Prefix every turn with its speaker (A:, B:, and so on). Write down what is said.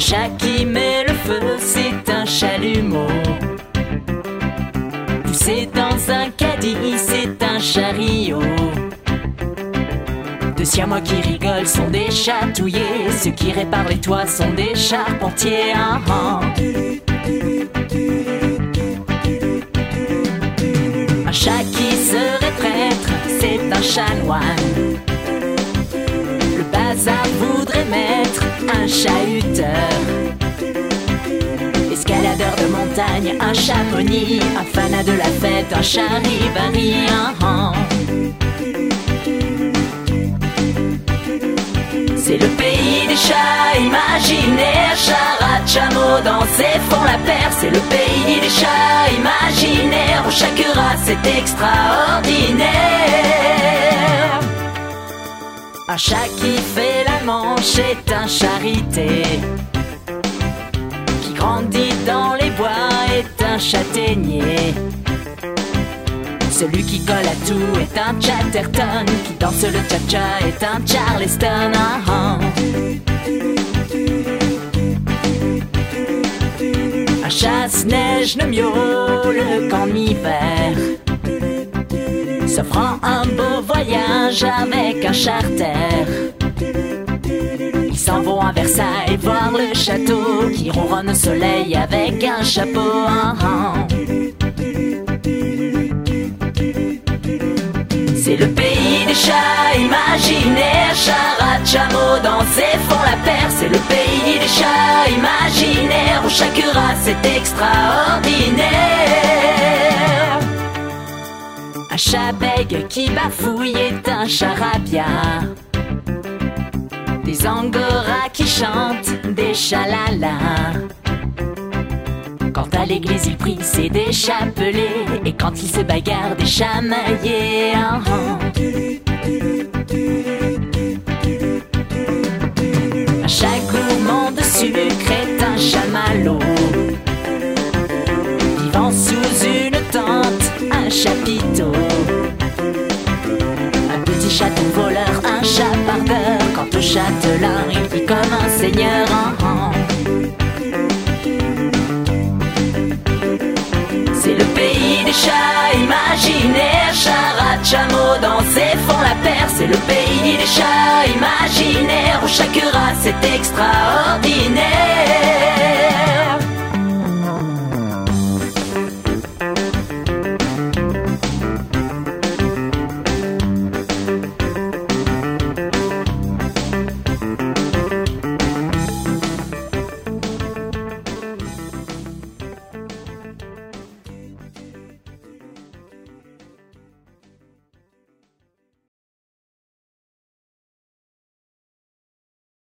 A: chat qui met le feu, c'est un chalumeau. Poussé dans un caddie, c'est un chariot. De siamois qui rigolent sont des chatouillés. Ceux qui réparent les toits sont des charpentiers. Un chat qui serait prêtre, c'est un chanoine. Le bazar voudrait mettre un chahuteur. Escaladeur de montagne, un chamonix. Un fanat de la fête, un charivari. C'est le pays des chats imaginaires. Charade, chameau, danser font la paire. C'est le pays des chats imaginaires où chaque race est extraordinaire. Un chat qui fait la manche est un charité. Qui grandit dans les bois est un châtaignier. Celui qui colle à tout est un Chatterton. Qui danse le cha-cha est un Charleston. Un chasse-neige ne miaule qu'en hiver, s'offrant un beau voyage avec un charter. Ils s'en vont à Versailles voir le château, qui ronronne au soleil avec un chapeau. C'est le pays des chats imaginaires. Charade, chameau, danser font la paire. C'est le pays des chats imaginaires où chaque race est extraordinaire. Un chat bègue qui bafouille est un charabia. Des angoras qui chantent des chalalas. Quand à l'église ils prient, c'est des chapelets. Et quand ils se bagarrent, des chamaillés. Un chat gourmand de sucre est un chamallow. Vivant sous une tente, un chapiteau. Un petit chaton voleur, un chapardeur. Quant au châtelain, il vit comme un seigneur. C'est le pays des chats imaginaires. Charade, chameau, danser font la paire. C'est le pays des chats imaginaires où chaque race est extraordinaire.